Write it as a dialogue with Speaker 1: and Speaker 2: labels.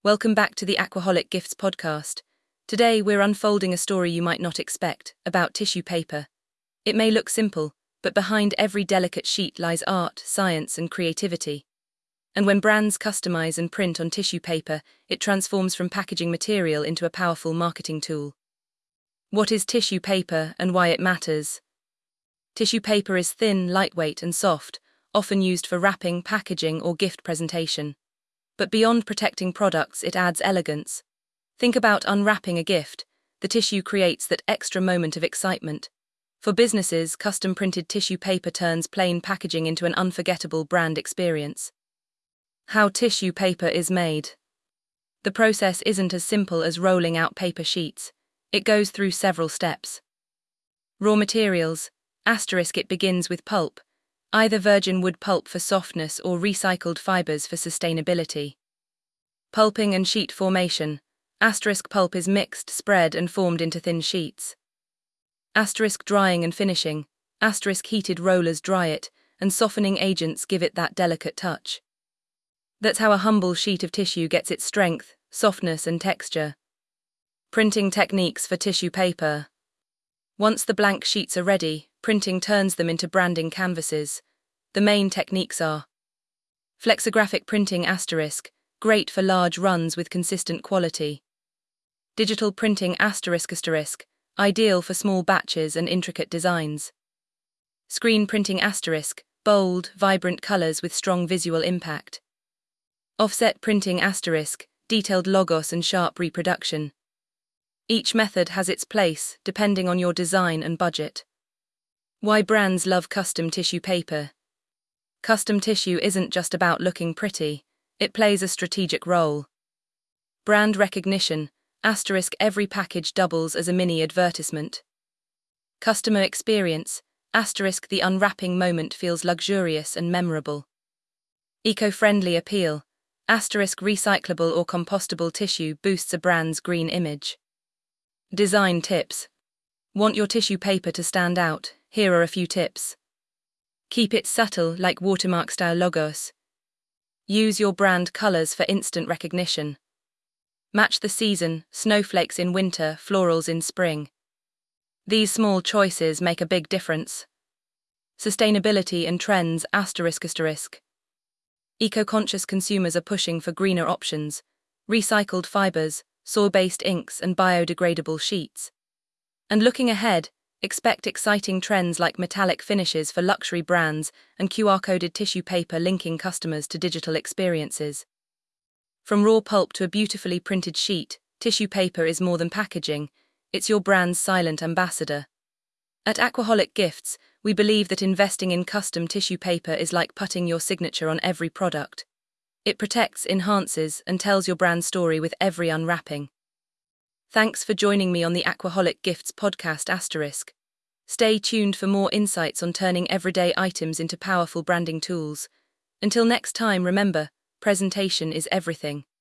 Speaker 1: Welcome back to the Aquaholic Gifts podcast. Today we're unfolding a story you might not expect about tissue paper. It may look simple, but behind every delicate sheet lies art, science, and creativity. And when brands customize and print on tissue paper, it transforms from packaging material into a powerful marketing tool. What is tissue paper and why it matters? Tissue paper is thin, lightweight, and soft, often used for wrapping, packaging, or gift presentation. But beyond protecting products, it adds elegance. Think about unwrapping a gift. The tissue creates that extra moment of excitement. For businesses, custom-printed tissue paper turns plain packaging into an unforgettable brand experience. How tissue paper is made. The process isn't as simple as rolling out paper sheets. It goes through several steps. Raw materials. It begins with pulp. Either virgin wood pulp for softness or recycled fibers for sustainability. Pulping and sheet formation. Pulp is mixed, spread, and formed into thin sheets. Drying and finishing. Heated rollers dry it, and softening agents give it that delicate touch. That's how a humble sheet of tissue gets its strength, softness, and texture. Printing techniques for tissue paper. Once the blank sheets are ready, printing turns them into branding canvases. The main techniques are flexographic printing great for large runs with consistent quality. Digital printing ideal for small batches and intricate designs. Screen printing bold, vibrant colors with strong visual impact. Offset printing detailed logos and sharp reproduction. Each method has its place, depending on your design and budget. Why brands love custom tissue paper. Custom tissue isn't just about looking pretty, it plays a strategic role. Brand recognition, every package doubles as a mini advertisement. Customer experience, the unwrapping moment feels luxurious and memorable. Eco-friendly appeal, recyclable or compostable tissue boosts a brand's green image. Design tips. Want your tissue paper to stand out? Here are a few tips. Keep it subtle, like watermark-style logos. Use your brand colors for instant recognition. Match the season, snowflakes in winter, florals in spring. These small choices make a big difference. Sustainability and trends, Eco-conscious consumers are pushing for greener options, recycled fibers, soil-based inks, and biodegradable sheets. And looking ahead, expect exciting trends like metallic finishes for luxury brands and QR-coded tissue paper linking customers to digital experiences. From raw pulp to a beautifully printed sheet, tissue paper is more than packaging, it's your brand's silent ambassador. At Aquaholic Gifts, we believe that investing in custom tissue paper is like putting your signature on every product. It protects, enhances, and tells your brand story with every unwrapping. Thanks for joining me on the Aquaholic Gifts podcast*. Stay tuned for more insights on turning everyday items into powerful branding tools. Until next time, remember, presentation is everything.